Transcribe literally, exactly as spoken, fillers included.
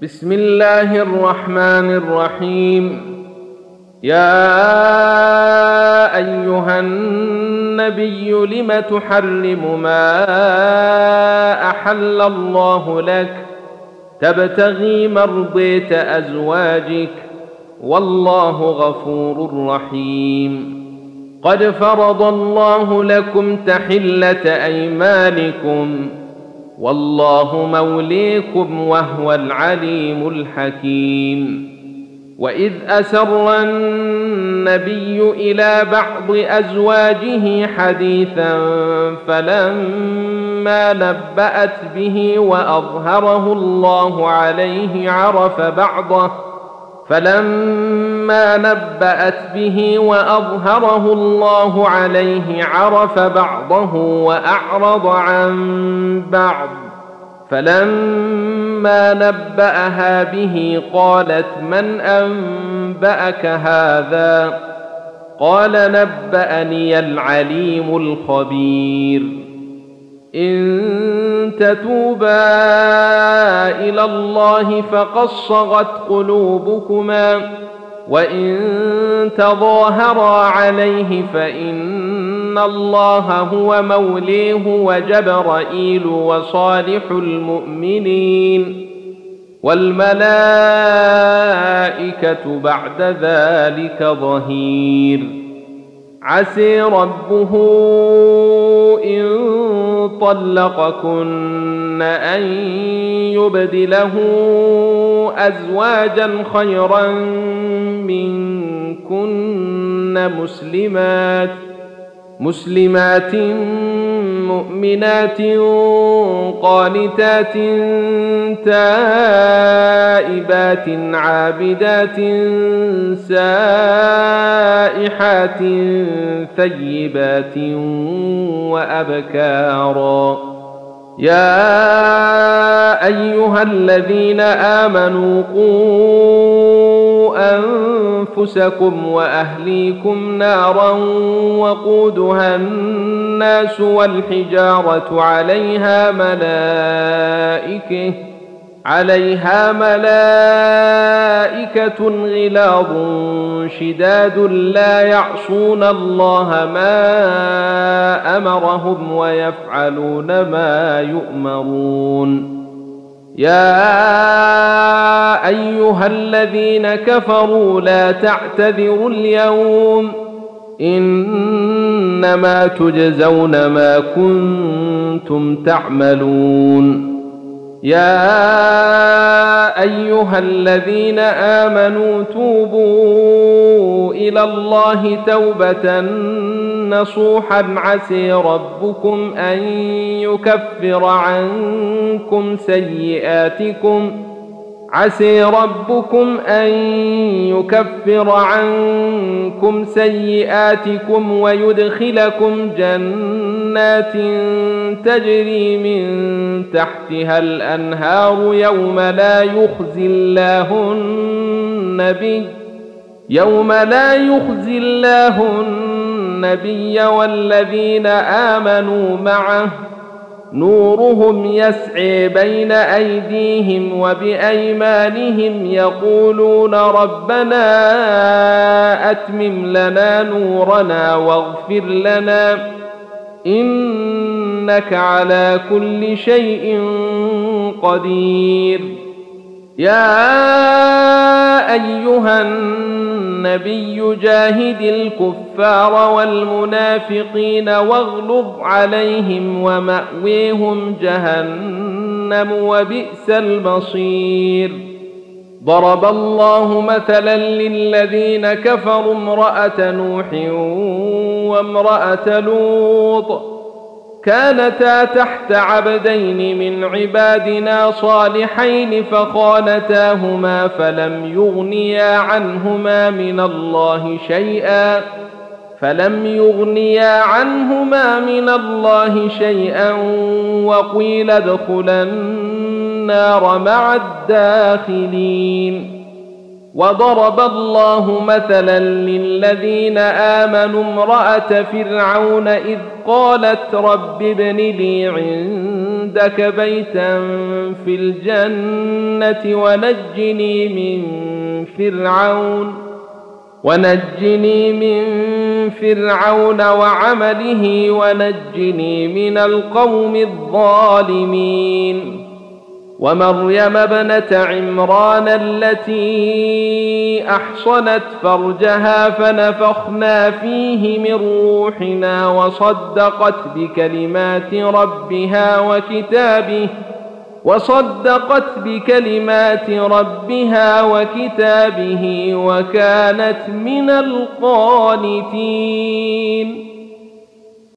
بسم الله الرحمن الرحيم. يا أيها النبي لم تحرم ما أحل الله لك تبتغي مرضية أزواجك والله غفور رحيم. قد فرض الله لكم تحلة أيمانكم والله موليكم وهو العليم الحكيم. وإذ أسر النبي إلى بعض أزواجه حديثا فلما نبأت به وأظهره الله عليه عرف بعضه فلما نبأت به وأظهره الله عليه عرف بعضه وأعرض عن بعض فلما نبأها به قالت من أنبأك هذا؟ قال نبأني العليم الخبير. إن تتوبا إلى الله فقد صغت قلوبكما وإن تظاهرا عليه فإن الله هو موليه وجبرائيل وصالح المؤمنين والملائكة بعد ذلك ظهير. عسى ربه إن طلقكن أن يبدله أزواجا خيرا منكن مسلمات مسلمات مؤمنات قانتات تائبات عابدات سائحات ثيبات وأبكارا. يا أيها الذين آمنوا قوا أنفسكم وأهليكم نارا وقودها الناس والحجارة عليها ملائكة عليها ملائكة غلاظ شداد لا يعصون الله ما أمرهم ويفعلون ما يؤمرون. يا أيها الذين كفروا لا تعتذروا اليوم إنما تجزون ما كنتم تعملون. يا أيها الذين آمنوا توبوا إلى الله توبة نصوحا عسى ربكم أن يكفر عنكم سيئاتكم عسى ربكم أن يكفر عنكم سيئاتكم ويدخلكم جنات تجري من تحتها الأنهار يوم لا يخزي الله النبي يوم لا يخزي الله النبي والذين آمنوا معه نورهم يسعي بين أيديهم وبأيمانهم يقولون ربنا أتمم لنا نورنا واغفر لنا إنك على كل شيء قدير. يا أيها النبي جاهد الكفار والمنافقين واغلظ عليهم ومأويهم جهنم وبئس المصير. ضرب الله مثلا للذين كفروا امرأة نوح وامرأة لوط كانتا تحت عبدين من عبادنا صالحين فخانتاهما فلم يغنيا عنهما من الله شيئا فلم يغنيا عنهما من الله شيئا وقيل ادخلا النار مع الداخلين. وضرب الله مثلا للذين آمنوا امرأة فرعون إذ قالت رب ابن لي عندك بيتا في الجنة ونجني من فرعون ونجني من فرعون وعمله ونجني من القوم الظالمين ومريم ابنة عمران التي أحصنت فرجها فنفخنا فيه من روحنا وصدقت بكلمات ربها وكتابه وصدقت بكلمات ربها وكتابه وكانت من القانتين